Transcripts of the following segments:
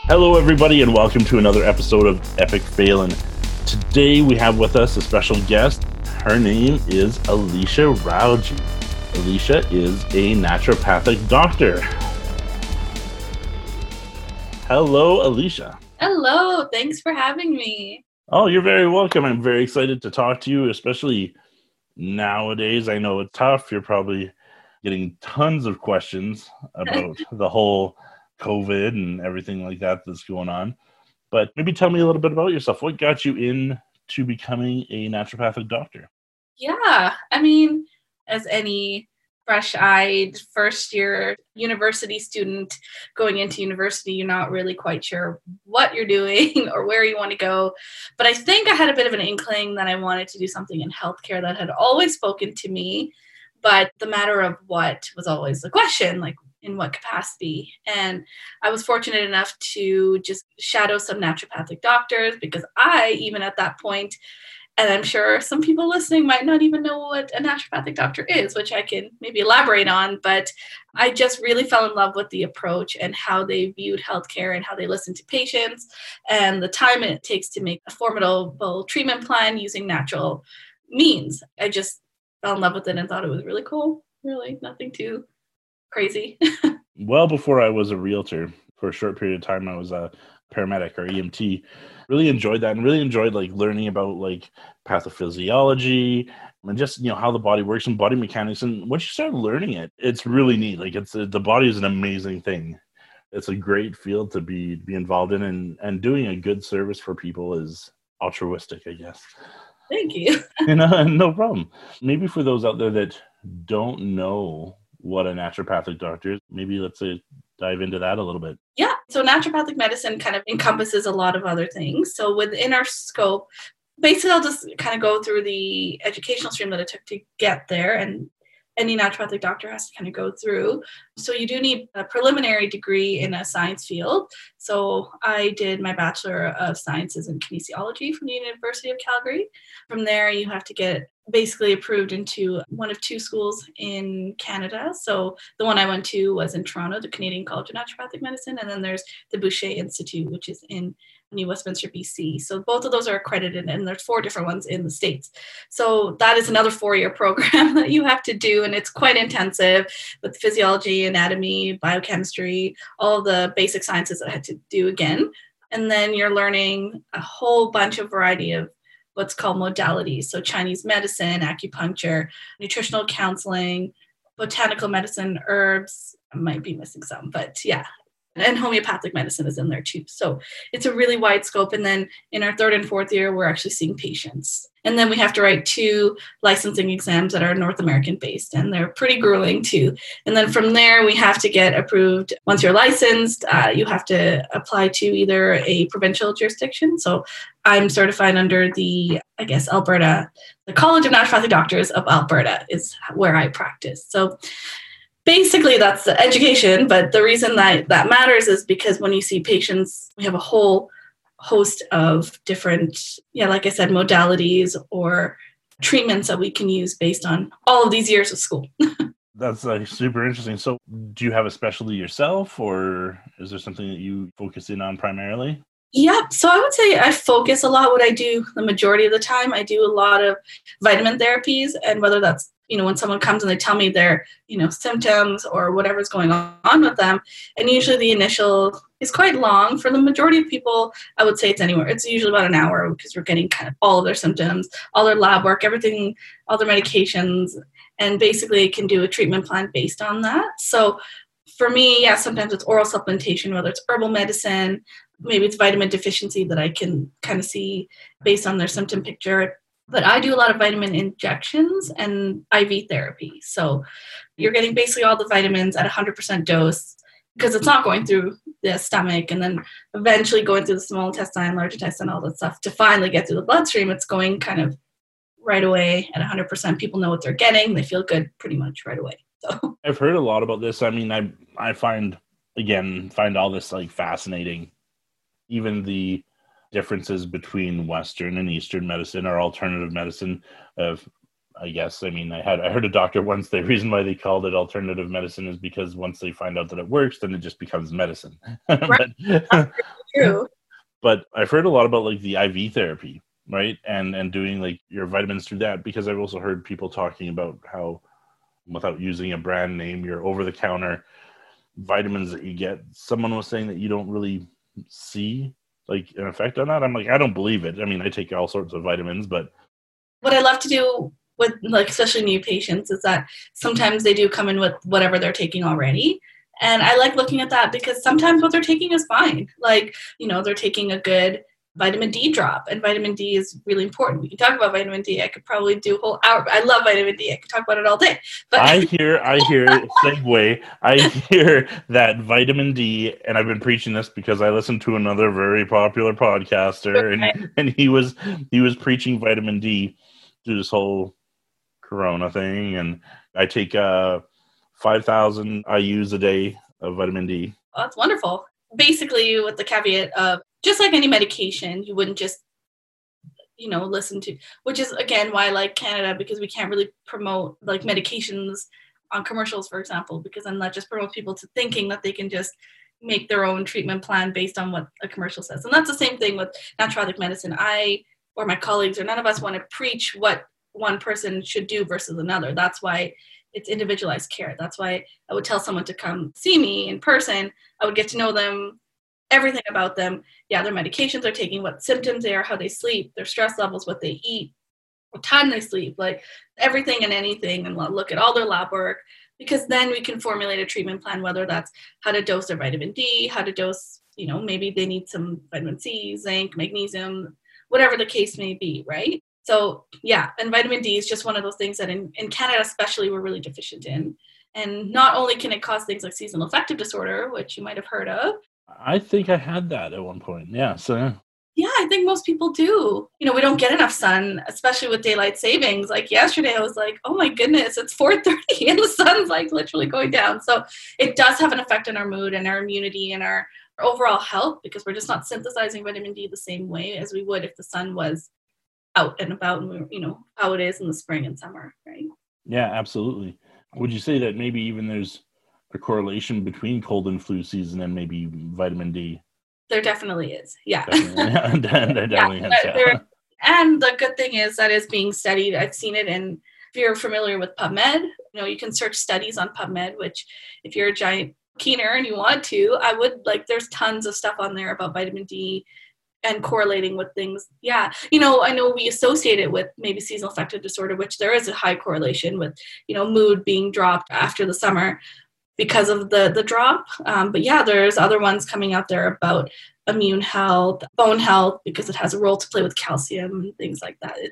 Hello, everybody, and welcome to another episode of Epic Phelan. Today, we have with us a special guest. Her name is Alicia Rauji. Alicia is a naturopathic doctor. Hello, Alicia. Hello, thanks for having me. Oh, you're very welcome. I'm very excited to talk to you, especially nowadays. I know it's tough. You're probably getting tons of questions about the whole COVID and everything like that that's going on. But maybe tell me a little bit about yourself. What got you into becoming a naturopathic doctor? Yeah, as any fresh-eyed first-year university student going into university, you're not really quite sure what you're doing or where you want to go. But I think I had a bit of an inkling that I wanted to do something in healthcare that had always spoken to me. But the matter of what was always the question, like, in what capacity? And I was fortunate enough to just shadow some naturopathic doctors because I, even at that point, and I'm sure some people listening might not even know what a naturopathic doctor is, which I can maybe elaborate on, but I just really fell in love with the approach and how they viewed healthcare and how they listened to patients and the time it takes to make a formidable treatment plan using natural means. I just fell in love with it and thought it was really cool. Really, nothing too crazy. Well, before I was a realtor, for a short period of time, I was a paramedic or EMT. Really enjoyed that and really enjoyed learning about pathophysiology and just, how the body works and body mechanics. And once you start learning it, it's really neat. The body is an amazing thing. It's a great field to be involved in, and doing a good service for people is altruistic, I guess. Thank you. No problem. Maybe for those out there that don't know what a naturopathic doctor is, maybe let's dive into that a little bit. Yeah. So naturopathic medicine kind of encompasses a lot of other things. So within our scope, basically I'll just kind of go through the educational stream that it took to get there, and any naturopathic doctor has to kind of go through. So you do need a preliminary degree in a science field. So I did my Bachelor of Sciences in Kinesiology from the University of Calgary. From there, you have to get basically approved into one of two schools in Canada. So the one I went to was in Toronto, the Canadian College of Naturopathic Medicine. And then there's the Boucher Institute, which is in New Westminster, BC. So both of those are accredited, and there's 4 different ones in the States. So that is another 4-year program that you have to do, and it's quite intensive with physiology, anatomy, biochemistry, all the basic sciences that I had to do again. And then you're learning a whole bunch of variety of what's called modalities. So Chinese medicine, acupuncture, nutritional counseling, botanical medicine, herbs. I might be missing some, but yeah. And homeopathic medicine is in there too. So it's a really wide scope. And then in our 3rd and 4th year, we're actually seeing patients. And then we have to write 2 licensing exams that are North American based, and they're pretty grueling too. And then from there, we have to get approved. Once you're licensed, you have to apply to either a provincial jurisdiction. So I'm certified under the Alberta, the College of Naturopathic Doctors of Alberta is where I practice. So basically, that's the education, but the reason that matters is because when you see patients, we have a whole host of different, like I said, modalities or treatments that we can use based on all of these years of school. That's super interesting. So do you have a specialty yourself, or is there something that you focus in on primarily? Yeah, so I would say I focus a lot. What I do the majority of the time, I do a lot of vitamin therapies, and whether that's when someone comes and they tell me their, symptoms or whatever's going on with them. And usually the initial is quite long. For the majority of people, I would say it's usually about an hour because we're getting kind of all of their symptoms, all their lab work, everything, all their medications. And basically it can do a treatment plan based on that. So for me, sometimes it's oral supplementation, whether it's herbal medicine, maybe it's vitamin deficiency that I can kind of see based on their symptom picture. But I do a lot of vitamin injections and IV therapy. So you're getting basically all the vitamins at 100% dose because it's not going through the stomach and then eventually going through the small intestine, large intestine, all that stuff to finally get through the bloodstream. It's going kind of right away at 100%. People know what they're getting. They feel good pretty much right away. So I've heard a lot about this. I find all this fascinating. Even the differences between Western and Eastern medicine or alternative medicine. I heard a doctor once, the reason why they called it alternative medicine is because once they find out that it works, then it just becomes medicine. Right. true. But I've heard a lot about like the IV therapy, right? And doing like your vitamins through that, because I've also heard people talking about how, without using a brand name, your over-the-counter vitamins that you get, someone was saying that you don't really see like an effect on that. I'm like, I don't believe it. I mean, I take all sorts of vitamins, but What I love to do with, like, especially new patients is that sometimes they do come in with whatever they're taking already. And I like looking at that because sometimes what they're taking is fine. Like, they're taking a good vitamin D drop, and vitamin D is really important. We can talk about vitamin D. I could probably do a whole hour. I love vitamin D. I could talk about it all day. But I hear segue. I hear that vitamin D, and I've been preaching this because I listened to another very popular podcaster, and he was preaching vitamin D through this whole Corona thing, and I take 5,000 IUs a day of vitamin D. Oh, that's wonderful. Basically, with the caveat of, just like any medication, you wouldn't just, listen to, which is, again, why I like Canada, because we can't really promote like medications on commercials, for example, because then that just promotes people to thinking that they can just make their own treatment plan based on what a commercial says. And that's the same thing with naturopathic medicine. I, or my colleagues, or none of us want to preach what one person should do versus another. That's why it's individualized care. That's why I would tell someone to come see me in person. I would get to know them, everything about them. Yeah, their medications they're taking, what symptoms they are, how they sleep, their stress levels, what they eat, what time they sleep, like everything and anything, and look at all their lab work, because then we can formulate a treatment plan, whether that's how to dose their vitamin D, how to dose, maybe they need some vitamin C, zinc, magnesium, whatever the case may be, right? So yeah, and vitamin D is just one of those things that in Canada especially we're really deficient in. And not only can it cause things like seasonal affective disorder, which you might have heard of. I think I had that at one point. Yeah. So yeah, I think most people do. We don't get enough sun, especially with daylight savings. Like yesterday, I was like, oh my goodness, it's 4:30 and the sun's like literally going down. So it does have an effect on our mood and our immunity and our overall health, because we're just not synthesizing vitamin D the same way as we would if the sun was out and about, and how it is in the spring and summer, right? Yeah, absolutely. Would you say that maybe even there's a correlation between cold and flu season and maybe vitamin D? There definitely is. Yeah. Definitely has, yeah. And the good thing is that is being studied. I've seen it in, if you're familiar with PubMed, you can search studies on PubMed, which if you're a giant keener and you want to, I would, there's tons of stuff on there about vitamin D and correlating with things. Yeah. I know we associate it with maybe seasonal affective disorder, which there is a high correlation with, mood being dropped after the summer because of the drop. But yeah, there's other ones coming out there about immune health, bone health, because it has a role to play with calcium and things like that.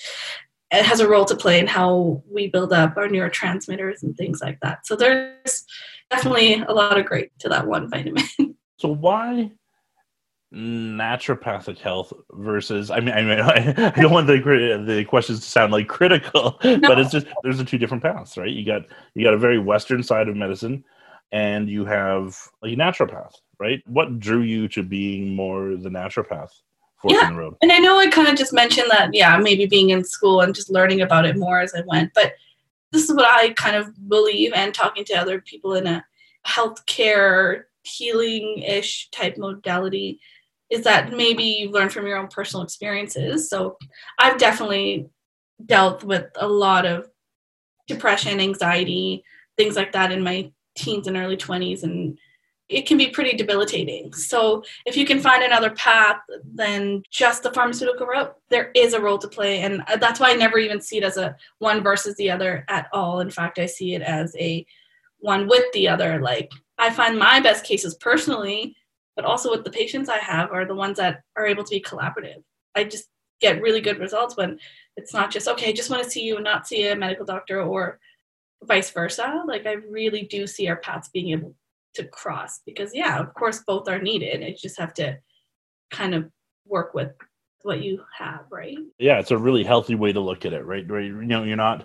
It has a role to play in how we build up our neurotransmitters and things like that. So there's definitely a lot of great to that one vitamin. So why naturopathic health versus, I don't want the questions to sound like critical, no. But it's just, there's the two different paths, right? You got a very Western side of medicine, and you have a naturopath, right? What drew you to being more the naturopath fork in the road? And I know I kind of just mentioned that, maybe being in school and just learning about it more as I went, but this is what I kind of believe, and talking to other people in a healthcare healing-ish type modality, is that maybe you learn from your own personal experiences. So I've definitely dealt with a lot of depression, anxiety, things like that in my teens and early 20s, and it can be pretty debilitating. So if you can find another path than just the pharmaceutical route, there is a role to play. And that's why I never even see it as a one versus the other at all. In fact, I see it as a one with the other. Like, I find my best cases personally, but also with the patients I have, are the ones that are able to be collaborative. I just get really good results when it's not just, okay, I just want to see you and not see a medical doctor, or vice versa. Like, I really do see our paths being able to cross, because of course both are needed. I just have to kind of work with what you have, right? Yeah, it's a really healthy way to look at it, right? You're not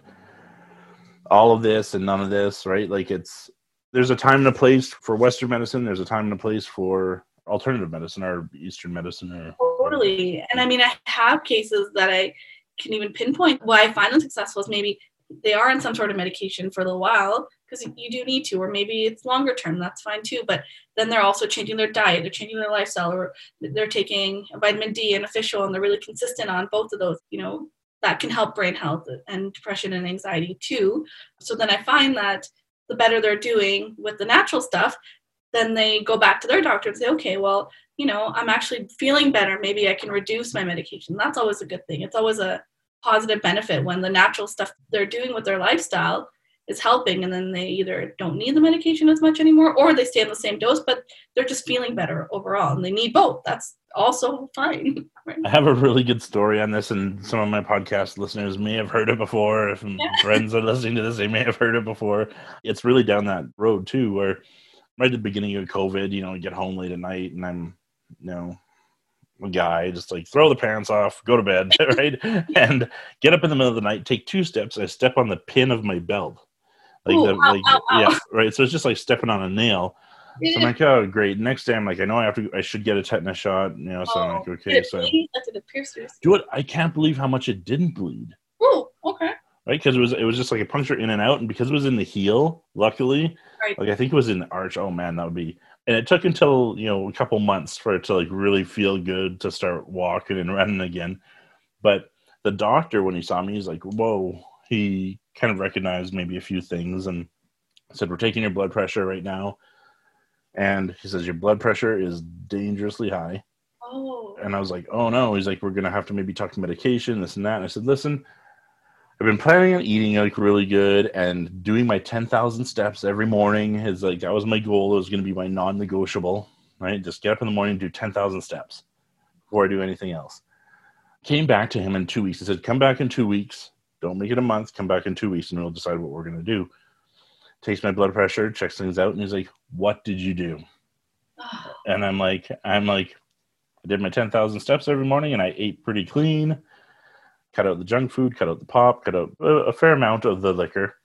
all of this and none of this, right? Like, there's a time and a place for Western medicine. There's a time and a place for alternative medicine or Eastern medicine. Totally. And I have cases that I can even pinpoint why I find them successful is maybe they are on some sort of medication for a little while, because you do need to, or maybe it's longer term, that's fine too. But then they're also changing their diet, they're changing their lifestyle, or they're taking vitamin D and a fish oil, and they're really consistent on both of those, that can help brain health and depression and anxiety too. So then I find that the better they're doing with the natural stuff, then they go back to their doctor and say, okay, well, I'm actually feeling better. Maybe I can reduce my medication. That's always a good thing. It's always a positive benefit when the natural stuff they're doing with their lifestyle is helping, and then they either don't need the medication as much anymore, or they stay on the same dose, but they're just feeling better overall, and they need both. That's also fine. Right? I have a really good story on this, and some of my podcast listeners may have heard it before. If friends are listening to this, they may have heard it before. It's really down that road too, where right at the beginning of COVID, I get home late at night, and I'm, a guy, just like throw the pants off, go to bed, right? And get up in the middle of the night, take 2 steps, I step on the pin of my belt. Ow. Yeah, right. So it's just like stepping on a nail. Yeah. So I'm like, oh, great. Next day, I'm like, I know I should get a tetanus shot. So I'm like, okay. Did it pierce your skin? Do it. I can't believe how much it didn't bleed. Oh, okay. Right, because it was just like a puncture in and out, and because it was in the heel, luckily, right. Like I think it was in the arch. Oh man, that would be. And it took until a couple months for it to like really feel good to start walking and running again. But the doctor, when he saw me, he's like, whoa. He kind of recognized maybe a few things and said, we're taking your blood pressure right now. And he says, your blood pressure is dangerously high. Oh. And I was like, oh no. He's like, we're going to have to maybe talk medication, this and that. And I said, listen, I've been planning on eating like really good and doing my 10,000 steps every morning. Is like, that was my goal. It was going to be my non-negotiable, right? Just get up in the morning and do 10,000 steps before I do anything else. Came back to him in 2 weeks. He said, come back in 2 weeks. Don't make it a month. Come back in 2 weeks and we'll decide what we're going to do. Takes my blood pressure, checks things out. And he's like, what did you do? And I'm like, I did my 10,000 steps every morning and I ate pretty clean. Cut out the junk food, cut out the pop, cut out a fair amount of the liquor.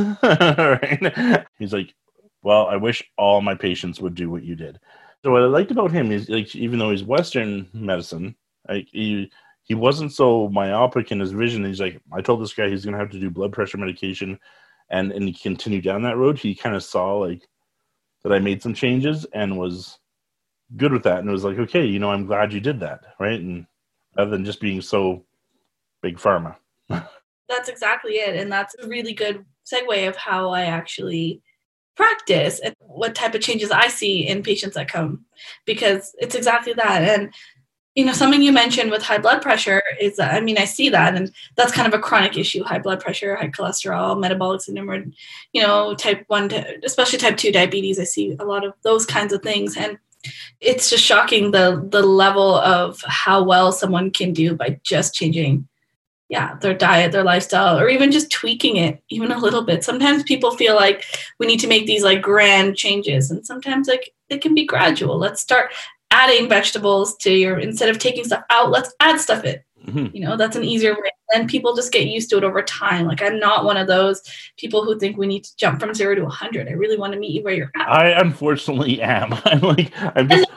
Right? He's like, well, I wish all my patients would do what you did. So what I liked about him is, like, even though he's Western medicine, like he wasn't so myopic in his vision. He's like, I told this guy he's going to have to do blood pressure medication, and he continued down that road. He kind of saw like that I made some changes and was good with that, and it was like, okay, I'm glad you did that, right? And rather than just being so big pharma. That's exactly it. And that's a really good segue of how I actually practice and what type of changes I see in patients that come, because it's exactly that. And, something you mentioned with high blood pressure is, I see that, and that's kind of a chronic issue, high blood pressure, high cholesterol, metabolic syndrome, type 1, especially type 2 diabetes. I see a lot of those kinds of things. And it's just shocking the level of how well someone can do by just changing their diet, their lifestyle, or even just tweaking it even a little bit. Sometimes people feel like we need to make these like grand changes, and sometimes like it can be gradual. Let's start adding vegetables to instead of taking stuff out, let's add stuff in. Mm-hmm. That's an easier way. And people just get used to it over time. Like, I'm not one of those people who think we need to jump from 0 to 100. I really want to meet you where you're at. I unfortunately am. I'm just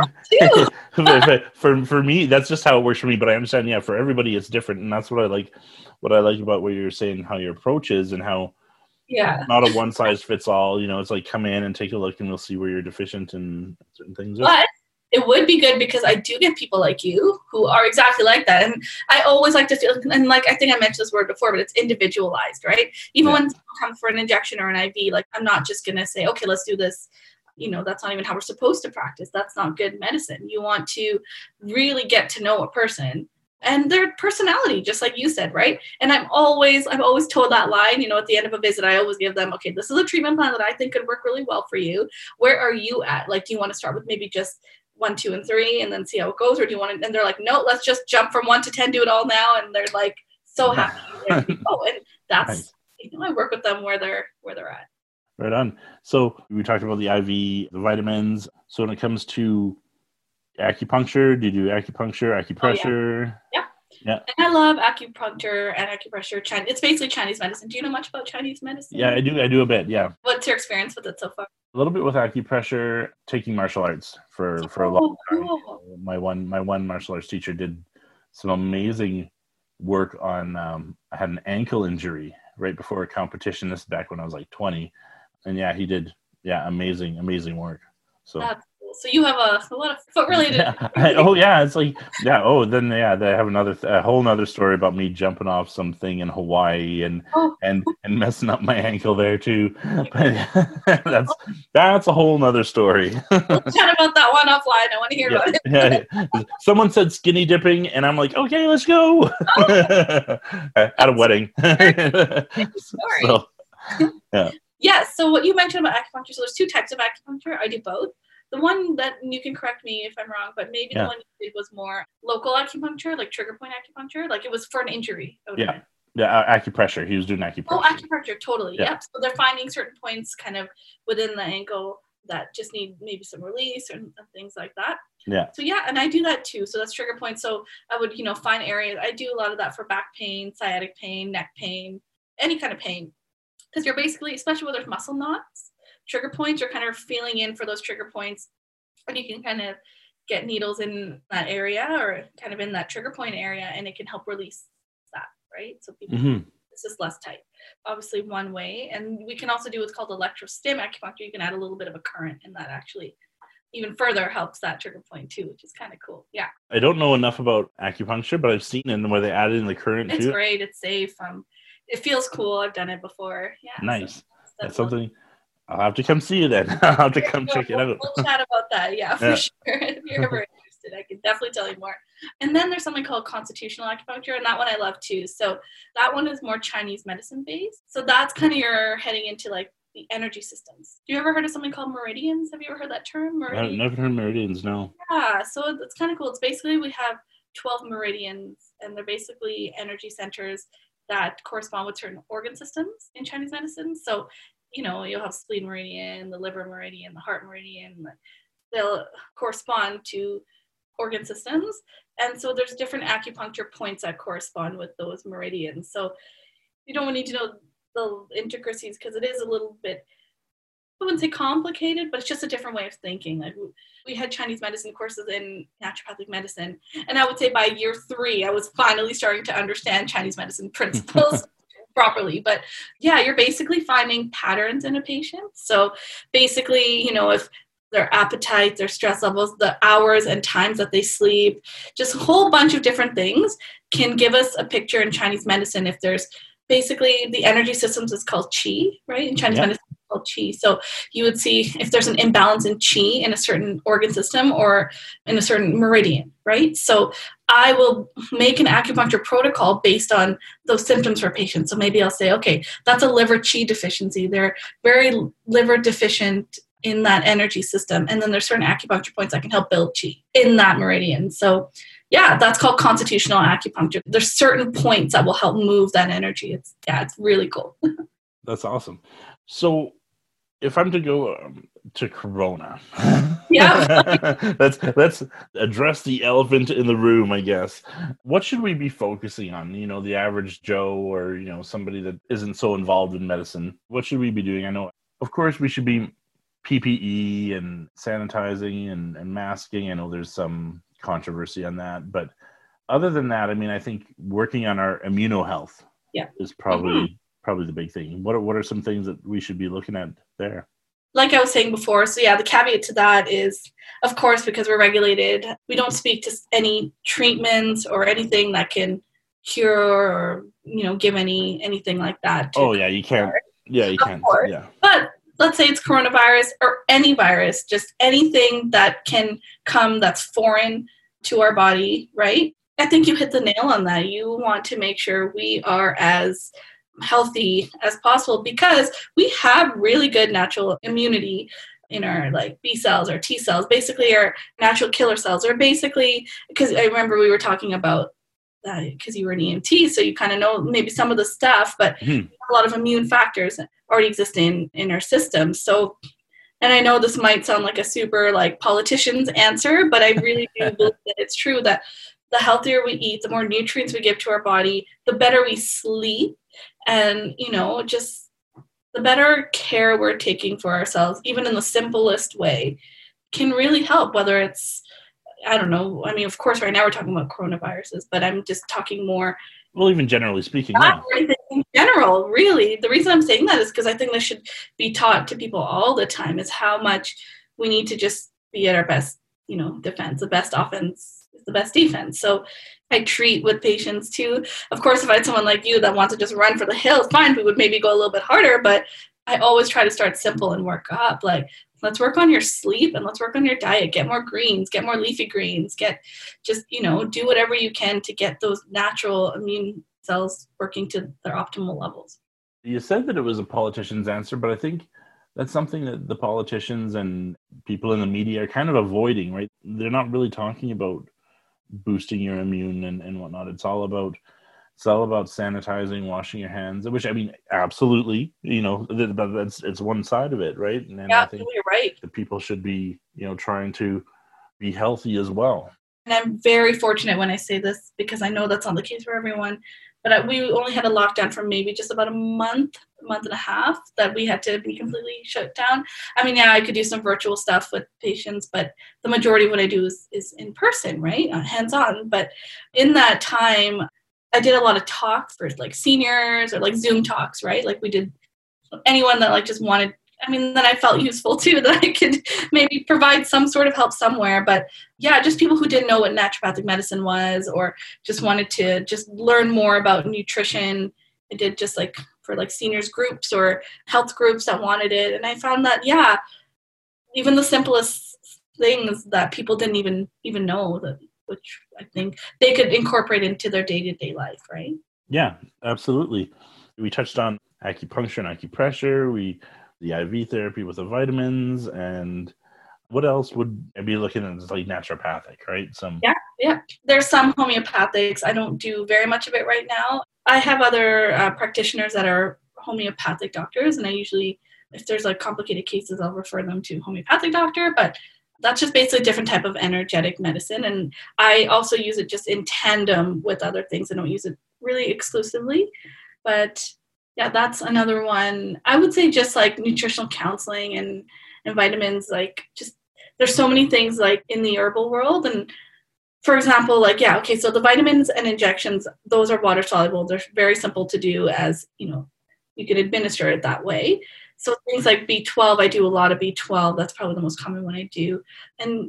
for me, that's just how it works for me. But I understand, for everybody it's different, and that's what I like. What I like about what you're saying, how your approach is, and how not a one size fits all. It's like, come in and take a look, and we'll see where you're deficient in certain things. But it would be good, because I do get people like you who are exactly like that. And I always like to feel, and like, I think I mentioned this word before, but it's individualized, right? Even when someone comes for an injection or an IV, like, I'm not just going to say, okay, let's do this. That's not even how we're supposed to practice. That's not good medicine. You want to really get to know a person and their personality, just like you said, right? And I've always told that line, at the end of a visit, I always give them, okay, this is a treatment plan that I think could work really well for you. Where are you at? Like, do you want to start with maybe just 1, 2, and 3, and then see how it goes, or do you want to? And they're like, no, let's just jump from 1 to 10, do it all now, and they're like so happy. And that's I work with them where they're at. Right on. So we talked about the IV, the vitamins. So when it comes to acupuncture, do you do acupressure? Oh, yeah. And I love acupuncture and acupressure. It's basically Chinese medicine. Do you know much about Chinese medicine? Yeah, I do a bit. Yeah. What's your experience with it so far? A little bit with acupressure, taking martial arts for a long time. Cool. My one martial arts teacher did some amazing work on. I had an ankle injury right before a competition. This is back when I was like 20. And yeah, he did. Yeah, amazing work. So That's cool. So you have a lot of foot related. it's like then they have a whole nother story about me jumping off something in Hawaii and Oh, messing up my ankle there too. But that's a whole nother story. we'll chat about that one offline. I want to hear about it. Yeah. Someone said skinny dipping, and I'm like, okay, let's go. At a wedding. So, yeah. Yeah, so what you mentioned about acupuncture, so there's two types of acupuncture. I do both. The one that, you can correct me if I'm wrong, but maybe the one you did was more local acupuncture, like trigger point acupuncture, like it was for an injury. Acupressure. He was doing acupressure. Oh, acupuncture, totally. Yeah. Yep. So they're finding certain points kind of within the ankle that just need maybe some release and things like that. Yeah. So yeah, and I do that too. So that's trigger points. So I would, find areas. I do a lot of that for back pain, sciatic pain, neck pain, any kind of pain. Because you're basically, especially where there's muscle knots, trigger points, you're kind of feeling in for those trigger points. And you can kind of get needles in that area or kind of in that trigger point area, and it can help release that, right? So people, it's just less tight. Obviously, one way. And we can also do what's called electrostim acupuncture. You can add a little bit of a current, and that actually even further helps that trigger point too, which is kind of cool. Yeah. I don't know enough about acupuncture, but I've seen it where they added in the current too. It's great. It's safe. It feels cool. I've done it before. Yeah. Nice. So that's something. I'll have to come see you then. I'll have to come check it out. We'll chat about that. Yeah, for sure. If you're ever interested, I can definitely tell you more. And then there's something called constitutional acupuncture, and that one I love too. So that one is more Chinese medicine based. So that's kind of you're heading into like the energy systems. You ever heard of something called meridians? Have you ever heard that term? I've never heard meridians, no. Yeah, so it's kind of cool. It's basically we have 12 meridians, and they're basically energy centers that correspond with certain organ systems in Chinese medicine. So, you'll have spleen meridian, the liver meridian, the heart meridian. They'll correspond to organ systems. And so there's different acupuncture points that correspond with those meridians. So you don't need to know the intricacies because it is a little bit, I wouldn't say complicated, but it's just a different way of thinking. Like we had Chinese medicine courses in naturopathic medicine, and I would say by year 3, I was finally starting to understand Chinese medicine principles properly. But yeah, you're basically finding patterns in a patient. So basically, if their appetite, their stress levels, the hours and times that they sleep, just a whole bunch of different things can give us a picture in Chinese medicine. If there's basically the energy systems is called qi, right? In Chinese medicine, it's called qi. So you would see if there's an imbalance in qi in a certain organ system or in a certain meridian, right? So I will make an acupuncture protocol based on those symptoms for patients. So maybe I'll say, okay, that's a liver qi deficiency. They're very liver deficient in that energy system. And then there's certain acupuncture points that can help build qi in that meridian. So yeah, that's called constitutional acupuncture. There's certain points that will help move that energy. It's really cool. That's awesome. So if I'm to go to Corona, let's address the elephant in the room, I guess. What should we be focusing on? The average Joe or, somebody that isn't so involved in medicine. What should we be doing? I know, of course, we should be PPE and sanitizing and masking. I know there's some controversy on that, but other than that, I think working on our immunohealth is probably the big thing. What are some things that we should be looking at there? Like I was saying before, so yeah, the caveat to that is, of course, because we're regulated, we don't speak to any treatments or anything that can cure or give anything like that. You can't. Yeah, you can't. Yeah, but let's say it's coronavirus or any virus, just anything that can come that's foreign to our body, right? I think you hit the nail on that. You want to make sure we are as healthy as possible because we have really good natural immunity in our B cells or T cells, basically our natural killer cells are basically, because I remember we were talking about because you were an EMT, so you kind of know maybe some of the stuff, but a lot of immune factors already exist in our system. So, and I know this might sound like a super politician's answer, but I really do believe that it's true that the healthier we eat, the more nutrients we give to our body, the better we sleep, and just the better care we're taking for ourselves, even in the simplest way, can really help. Whether it's, I don't know, of course right now we're talking about coronaviruses, but I'm just talking more Well, even generally speaking, Not yeah. everything in general, really. The reason I'm saying that is because I think this should be taught to people all the time is how much we need to just be at our best, defense. The best offense is the best defense. So I treat with patients too. Of course, if I had someone like you that wants to just run for the hills, fine, we would maybe go a little bit harder, but I always try to start simple and work up. Like, let's work on your sleep and let's work on your diet. Get more greens, get more leafy greens, do whatever you can to get those natural immune cells working to their optimal levels. You said that it was a politician's answer, but I think that's something that the politicians and people in the media are kind of avoiding, right? They're not really talking about boosting your immune and whatnot. It's all about sanitizing, washing your hands, which I mean, absolutely, it's one side of it, right? And Yeah, I think you're right. that people should be, trying to be healthy as well. And I'm very fortunate when I say this because I know that's not the case for everyone. But we only had a lockdown for maybe just about a month and a half that we had to be completely shut down. I mean, yeah, I could do some virtual stuff with patients, but the majority of what I do is in person, right? Hands-on. But in that time, I did a lot of talks for like seniors or like Zoom talks, right? Like we did anyone that like just wanted, then I felt useful too, that I could maybe provide some sort of help somewhere. But yeah, just people who didn't know what naturopathic medicine was or just wanted to just learn more about nutrition. I did just like for like seniors groups or health groups that wanted it. And I found that, yeah, even the simplest things that people didn't even know that, which I think they could incorporate into their day-to-day life, right? Yeah, absolutely. We touched on acupuncture and acupressure, the IV therapy with the vitamins, and what else would I be looking at as like naturopathic, right? Yeah. There's some homeopathics. I don't do very much of it right now. I have other practitioners that are homeopathic doctors, and I usually, if there's like complicated cases, I'll refer them to homeopathic doctor, but that's just basically a different type of energetic medicine. And I also use it just in tandem with other things. I don't use it really exclusively, but yeah, that's another one. I would say just like nutritional counseling and vitamins, like just there's so many things like in the herbal world. And for example, like, yeah, okay, so the vitamins and injections, those are water soluble. They're very simple to do as, you can administer it that way. So things like B12, I do a lot of B12. That's probably the most common one I do. And,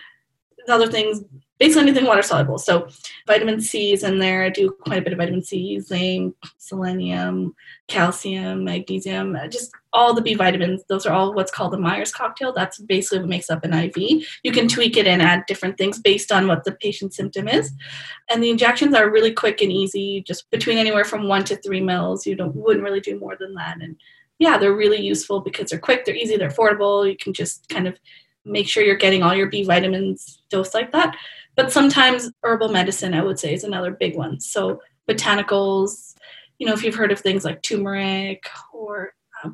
other things, basically anything water soluble. So vitamin C is in there. I do quite a bit of vitamin C, zinc, selenium, calcium, magnesium, just all the B vitamins. Those are all what's called the Myers cocktail. That's basically what makes up an IV. You can tweak it and add different things based on what the patient's symptom is. And the injections are really quick and easy, just between anywhere from 1 to 3 mils. You wouldn't really do more than that. And yeah, they're really useful because they're quick, they're easy, they're affordable. You can just kind of make sure you're getting all your B vitamins dosed like that. But sometimes herbal medicine, I would say, is another big one. So botanicals, if you've heard of things like turmeric or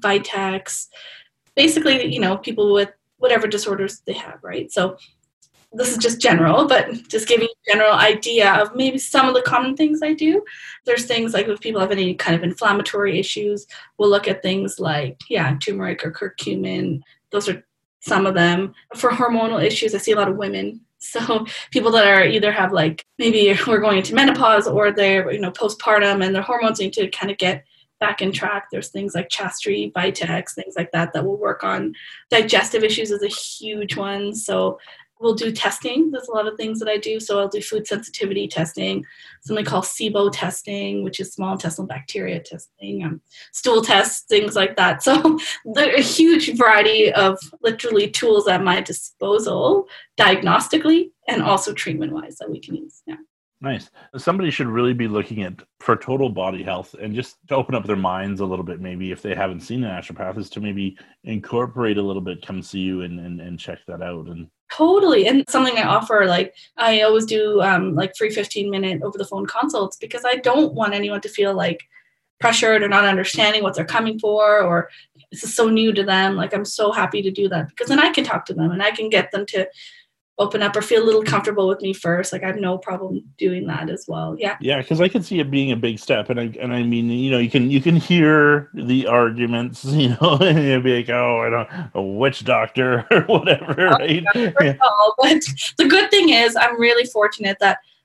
Vitex, basically, people with whatever disorders they have, right? So this is just general, but just giving you a general idea of maybe some of the common things I do. There's things like if people have any kind of inflammatory issues, we'll look at things like, turmeric or curcumin. Those are some of them. For hormonal issues, I see a lot of women. So people that are either have like, maybe we're going into menopause or they're, postpartum and their hormones need to kind of get back in track. There's things like Chastry, Vitex, things like that will work on. Digestive issues is a huge one. So we'll do testing. There's a lot of things that I do. So I'll do food sensitivity testing, something called SIBO testing, which is small intestinal bacteria testing, stool tests, things like that. So there's a huge variety of literally tools at my disposal, diagnostically and also treatment-wise that we can use. Yeah. Nice. Somebody should really be looking at for total body health and just to open up their minds a little bit, maybe if they haven't seen a naturopath, is to maybe incorporate a little bit, come see you and check that out. And totally. And something I offer, like I always do like free 15-minute over the phone consults because I don't want anyone to feel like pressured or not understanding what they're coming for or this is so new to them. Like I'm so happy to do that because then I can talk to them and I can get them to open up or feel a little comfortable with me first. Like I have no problem doing that as well. Yeah. Yeah, because I can see it being a big step, and I mean, you can hear the arguments, and you'll be like, oh, I don't, a witch doctor or whatever, right? Yeah. But the good thing is, I'm really fortunate that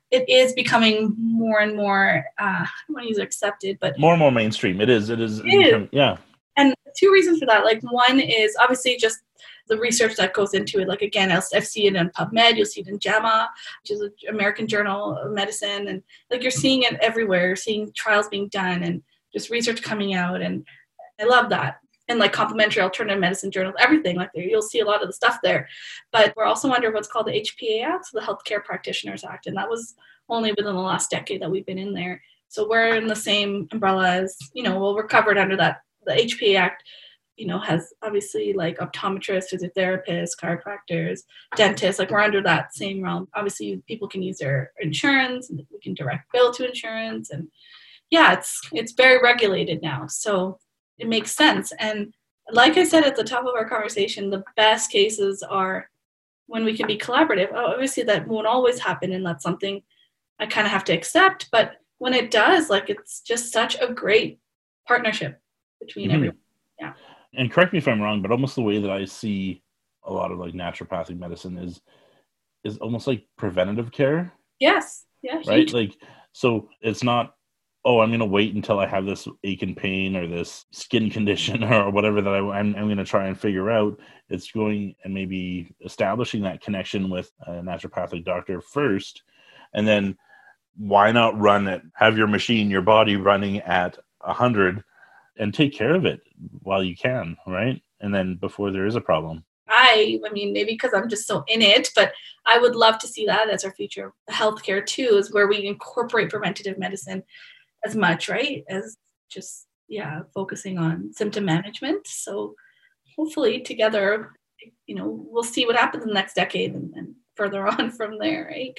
it is becoming more and more, I don't want to use accepted, but more and more mainstream. It is. Yeah. And two reasons for that. Like, one is obviously just the research that goes into it. Like, again, I've seen it in PubMed, you'll see it in JAMA, which is an American Journal of Medicine. And like, you're seeing it everywhere. You're seeing trials being done and just research coming out. And I love that. And like complementary alternative medicine journals, everything like there, you'll see a lot of the stuff there. But we're also under what's called the HPA Act, so the Healthcare Practitioners Act. And that was only within the last decade that we've been in there. So we're in the same umbrella as, well, we're covered under that. The HPA Act, has obviously like optometrists, physiotherapists, chiropractors, dentists, like we're under that same realm. Obviously people can use their insurance and we can direct bill to insurance. And yeah, it's very regulated now. So it makes sense. And like I said at the top of our conversation, the best cases are when we can be collaborative. Obviously that won't always happen, and that's something I kind of have to accept. But when it does, like, it's just such a great partnership between everyone. Yeah. And correct me if I'm wrong, but almost the way that I see a lot of like naturopathic medicine is almost like preventative care. Yes. Yeah. Right. Huge. Like, so it's not, oh, I'm going to wait until I have this ache and pain or this skin condition or whatever that I'm going to try and figure out. It's going and maybe establishing that connection with a naturopathic doctor first. And then why not have your body running at 100 and take care of it while you can, right? And then before there is a problem. I mean, maybe because I'm just so in it, but I would love to see that as our future. Healthcare too is where we incorporate preventative medicine as much, right, as just focusing on symptom management. So hopefully together, we'll see what happens in the next decade and further on from there, right?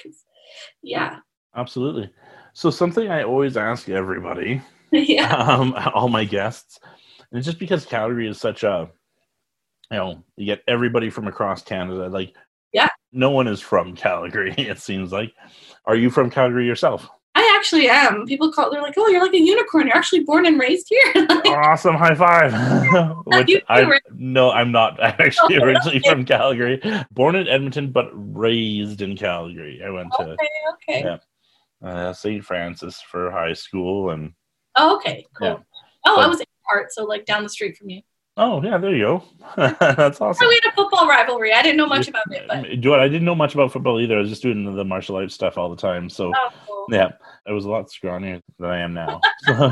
Absolutely. So something I always ask everybody, all my guests, and it's just because Calgary is such a, you get everybody from across Canada. Like, no one is from Calgary, it seems like. Are you from Calgary yourself? I actually am. People they're like, oh, you're like a unicorn. You're actually born and raised here. Awesome. High five. No, I'm not. I'm actually originally from Calgary. Born in Edmonton, but raised in Calgary. I went to St. Francis for high school. And okay, cool. Yeah. I was in part, so like down the street from you. Oh, yeah, there you go. That's awesome. We had a football rivalry. I didn't know much about it. But I didn't know much about football either. I was just doing the martial arts stuff all the time. So, cool. Yeah, I was a lot scrawnier than I am now.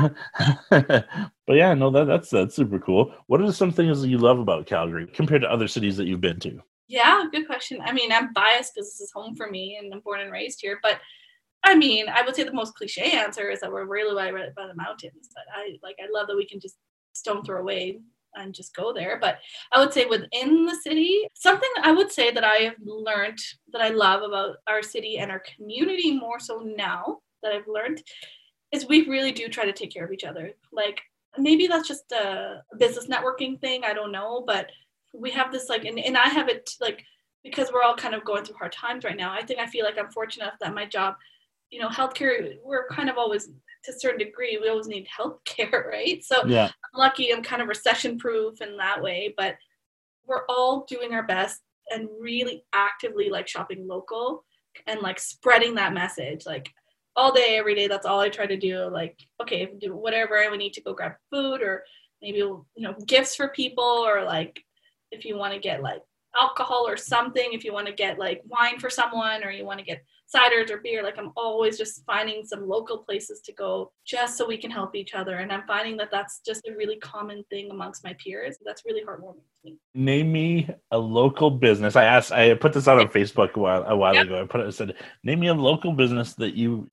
But yeah, no, that's super cool. What are some things that you love about Calgary compared to other cities that you've been to? Yeah, good question. I mean, I'm biased because this is home for me and I'm born and raised here. But I mean, I would say the most cliche answer is that we're really right by the mountains. But I love that we can just stone throw away and just go there. But I would say within the city, something I would say that I have learned that I love about our city and our community more so now that I've learned is we really do try to take care of each other. Like, maybe that's just a business networking thing. I don't know, but we have this and I have it because we're all kind of going through hard times right now. I feel like I'm fortunate enough that my job, healthcare, we're kind of always, to a certain degree, we always need healthcare, right? So I'm lucky I'm kind of recession proof in that way, but we're all doing our best and really actively shopping local and spreading that message all day, every day. That's all I try to do. Okay, do whatever we need to go grab food or maybe, gifts for people, or if you want to get alcohol or something, if you want to get wine for someone, or you want to get ciders or beer, I'm always just finding some local places to go just so we can help each other. And I'm finding that that's just a really common thing amongst my peers. That's really heartwarming to me. Name me a local business. I put this out on Facebook a while ago. I said, name me a local business that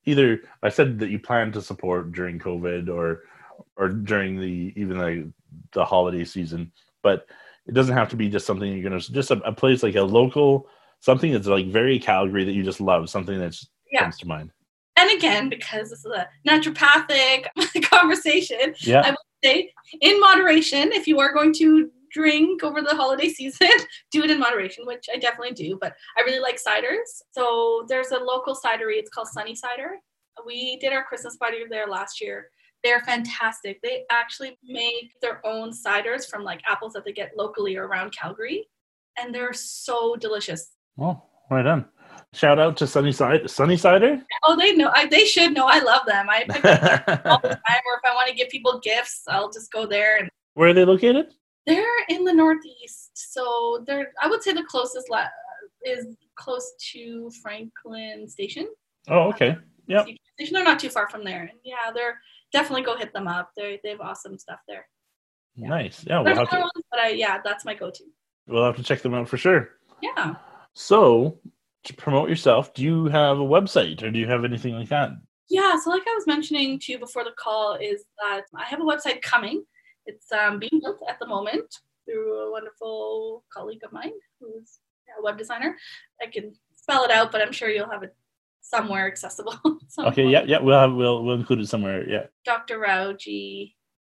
I said that you plan to support during COVID or during the holiday season, but it doesn't have to be just something you're going to, just a place like a local, something that's very Calgary that you just love, something that comes to mind. And again, because this is a naturopathic conversation, I would say in moderation. If you are going to drink over the holiday season, do it in moderation, which I definitely do. But I really like ciders. So there's a local cidery. It's called Sunny Cider. We did our Christmas party there last year. They're fantastic. They actually make their own ciders from apples that they get locally around Calgary. And they're so delicious. Oh, right on. Shout out to Sunnysider. Oh, they know. They should know. I love them. I pick them all the time. Or if I want to give people gifts, I'll just go there. And Where are they located? they're in the Northeast, so they're. I would say the closest is close to Franklin Station. Oh, okay. Yep. They're not too far from there. And yeah, they're definitely go hit them up. They have awesome stuff there. Yeah. Nice. Yeah, There's other ones, but that's my go-to. We'll have to check them out for sure. Yeah. So, to promote yourself, do you have a website or do you have anything like that? Yeah, so like I was mentioning to you before the call, is that I have a website coming. It's being built at the moment through a wonderful colleague of mine who's a web designer. I can spell it out, but I'm sure you'll have it somewhere accessible. Okay, yeah, we'll include it somewhere. Yeah, drrauji.ca,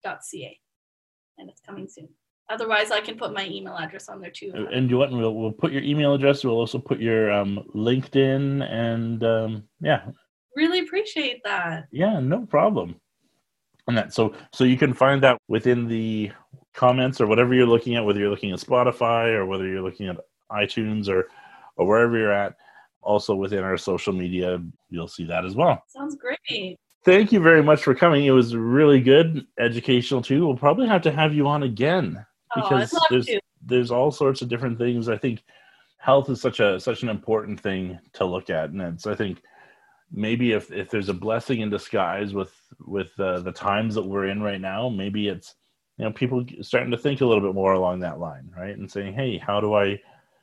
and it's coming soon. Otherwise, I can put my email address on there too. And you want? We'll put your email address. We'll also put your LinkedIn, and yeah. Really appreciate that. Yeah, no problem. And that so you can find that within the comments or whatever you're looking at, whether you're looking at Spotify or whether you're looking at iTunes or wherever you're at. Also within our social media, you'll see that as well. Sounds great. Thank you very much for coming. It was really good, educational too. We'll probably have to have you on again because there's all sorts of different things. I think health is such an important thing to look at, and I think maybe if there's a blessing in disguise with the times that we're in right now, maybe it's people starting to think a little bit more along that line, right? And saying, hey, how do I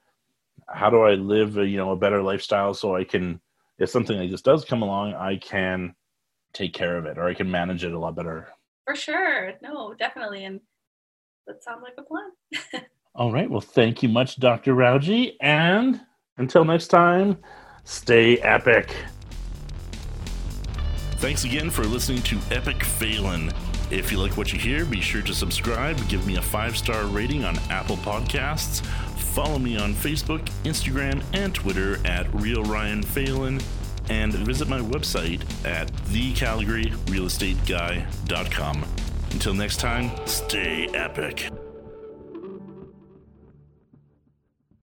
live a better lifestyle so I can, if something like this does come along, I can take care of it or I can manage it a lot better. For sure. No, definitely. And that sounds like a plan. All right. Well, thank you much, Dr. Rauji. And until next time, stay epic. Thanks again for listening to Epic Phelan. If you like what you hear, be sure to subscribe, give me a 5-star rating on Apple Podcasts, follow me on Facebook, Instagram, and Twitter at RealRyanPhelan, and visit my website at thecalgaryrealestateguy.com. Until next time, stay epic.